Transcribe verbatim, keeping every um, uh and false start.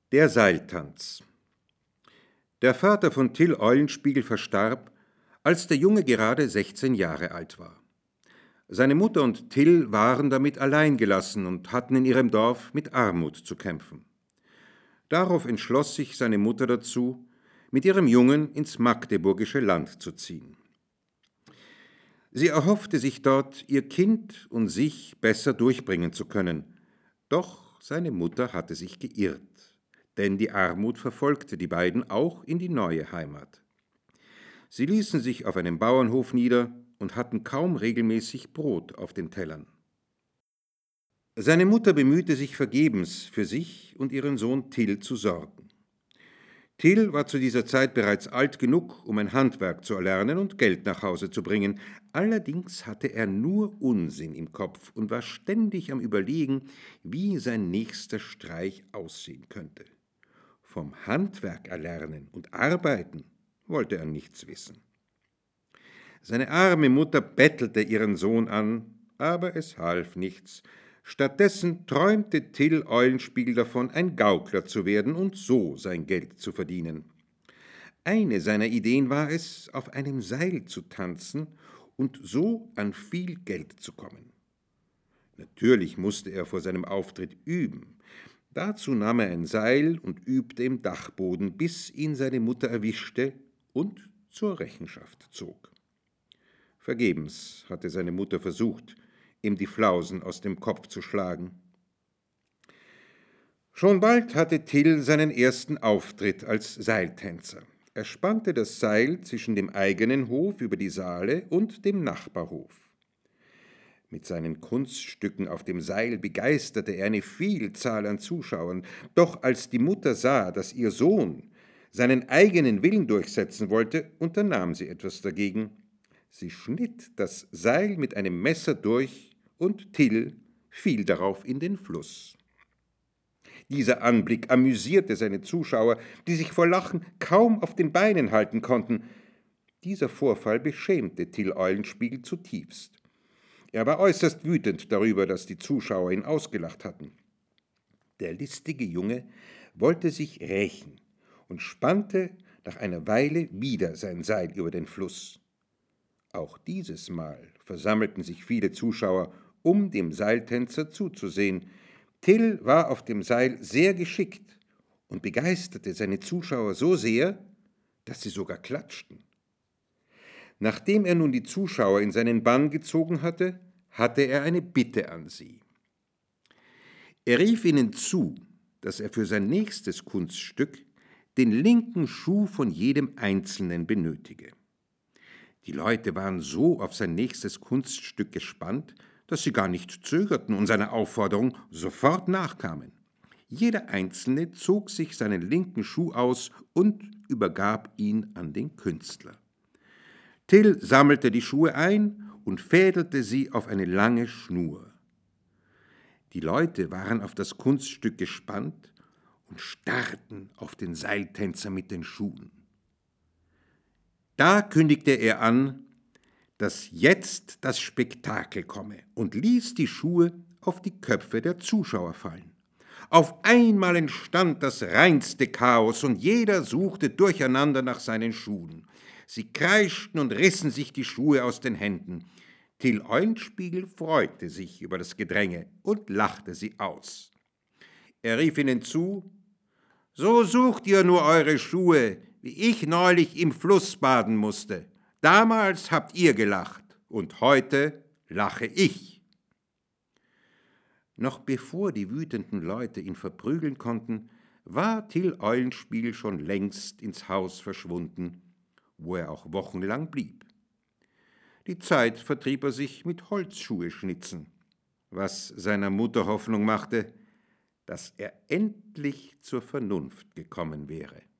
Der Seiltanz. Der Vater von Till Eulenspiegel verstarb, als der Junge gerade sechzehn Jahre alt war. Seine Mutter und Till waren damit allein gelassen und hatten in ihrem Dorf mit Armut zu kämpfen. Darauf entschloss sich seine Mutter dazu, mit ihrem Jungen ins magdeburgische Land zu ziehen. Sie erhoffte sich dort, ihr Kind und sich besser durchbringen zu können. Doch seine Mutter hatte sich geirrt, denn die Armut verfolgte die beiden auch in die neue Heimat. Sie ließen sich auf einem Bauernhof nieder und hatten kaum regelmäßig Brot auf den Tellern. Seine Mutter bemühte sich vergebens, für sich und ihren Sohn Till zu sorgen. Till war zu dieser Zeit bereits alt genug, um ein Handwerk zu erlernen und Geld nach Hause zu bringen. Allerdings hatte er nur Unsinn im Kopf und war ständig am Überlegen, wie sein nächster Streich aussehen könnte. Vom Handwerk erlernen und arbeiten wollte er nichts wissen. Seine arme Mutter bettelte ihren Sohn an, aber es half nichts. Stattdessen träumte Till Eulenspiegel davon, ein Gaukler zu werden und so sein Geld zu verdienen. Eine seiner Ideen war es, auf einem Seil zu tanzen und so an viel Geld zu kommen. Natürlich musste er vor seinem Auftritt üben. Dazu nahm er ein Seil und übte im Dachboden, bis ihn seine Mutter erwischte und zur Rechenschaft zog. Vergebens hatte seine Mutter versucht, ihm die Flausen aus dem Kopf zu schlagen. Schon bald hatte Till seinen ersten Auftritt als Seiltänzer. Er spannte das Seil zwischen dem eigenen Hof über die Saale und dem Nachbarhof. Mit seinen Kunststücken auf dem Seil begeisterte er eine Vielzahl an Zuschauern. Doch als die Mutter sah, dass ihr Sohn seinen eigenen Willen durchsetzen wollte, unternahm sie etwas dagegen. Sie schnitt das Seil mit einem Messer durch und Till fiel darauf in den Fluss. Dieser Anblick amüsierte seine Zuschauer, die sich vor Lachen kaum auf den Beinen halten konnten. Dieser Vorfall beschämte Till Eulenspiegel zutiefst. Er war äußerst wütend darüber, dass die Zuschauer ihn ausgelacht hatten. Der listige Junge wollte sich rächen und spannte nach einer Weile wieder sein Seil über den Fluss. Auch dieses Mal versammelten sich viele Zuschauer, um dem Seiltänzer zuzusehen. Till war auf dem Seil sehr geschickt und begeisterte seine Zuschauer so sehr, dass sie sogar klatschten. Nachdem er nun die Zuschauer in seinen Bann gezogen hatte, hatte er eine Bitte an sie. Er rief ihnen zu, dass er für sein nächstes Kunststück den linken Schuh von jedem Einzelnen benötige. Die Leute waren so auf sein nächstes Kunststück gespannt, dass sie gar nicht zögerten und seiner Aufforderung sofort nachkamen. Jeder Einzelne zog sich seinen linken Schuh aus und übergab ihn an den Künstler. Till sammelte die Schuhe ein und fädelte sie auf eine lange Schnur. Die Leute waren auf das Kunststück gespannt und starrten auf den Seiltänzer mit den Schuhen. Da kündigte er an, dass jetzt das Spektakel komme und ließ die Schuhe auf die Köpfe der Zuschauer fallen. Auf einmal entstand das reinste Chaos und jeder suchte durcheinander nach seinen Schuhen. Sie kreischten und rissen sich die Schuhe aus den Händen. Till Eulenspiegel freute sich über das Gedränge und lachte sie aus. Er rief ihnen zu: »So sucht ihr nur eure Schuhe, wie ich neulich im Fluss baden musste. Damals habt ihr gelacht und heute lache ich.« Noch bevor die wütenden Leute ihn verprügeln konnten, war Till Eulenspiegel schon längst ins Haus verschwunden, wo er auch wochenlang blieb. Die Zeit vertrieb er sich mit Holzschuhe schnitzen, was seiner Mutter Hoffnung machte, dass er endlich zur Vernunft gekommen wäre.